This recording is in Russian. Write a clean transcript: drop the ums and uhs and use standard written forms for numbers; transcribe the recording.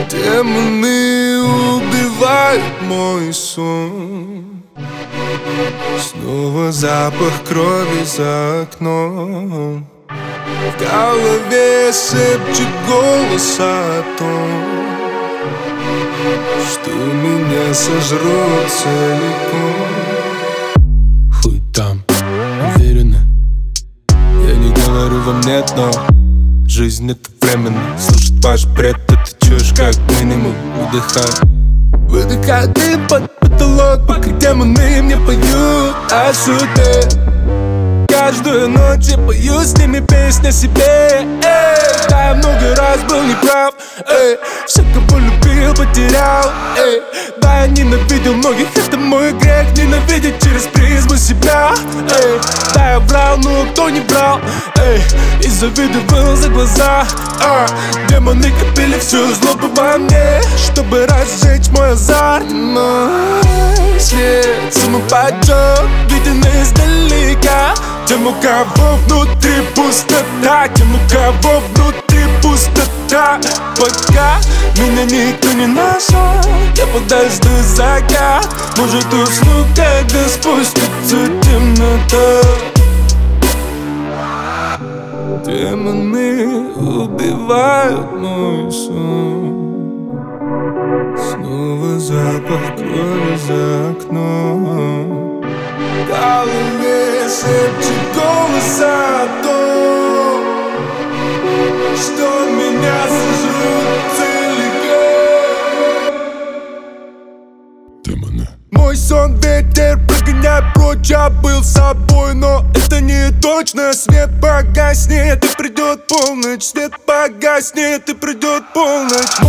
Демоны убивают мой сон. Снова запах крови за окном. В голове шепчет голос о том, что меня сожрут целиком. Хуй там, уверенно. Я не говорю вам нет, но жизнь это временно. Слушать ваш бред, это чушь как минимум. Выдыхай дым под потолок, пока демоны мне поют о суде. Каждую ночь я пою с ними песни о себе. Да, я много раз был неправ. Все, кого любил, потерял. Да, я ненавидел многих, это мой грех. Ненавидеть через призму себя. Да, я врал, но кто не брал. И завидовал за глаза. Демоны копили всю злобу во мне, чтобы разжечь мой азарт. Мой свет самоподжог, виден издалека. Тем, у кого внутри пустота, тем, у кого внутри пустота. Пока меня никто не нашел, я подожду закат. Может усну, когда спустится темнота. Демоны убивают мой сон. Снова запах крови за окном. В голове шепчет голос о том, что меня сожрут целиком. Демоны. Мой сон ветер прогоняй прочь, я был собой, но это не точно. Свет погаснет и придет полночь, свет погаснет и придет полночь.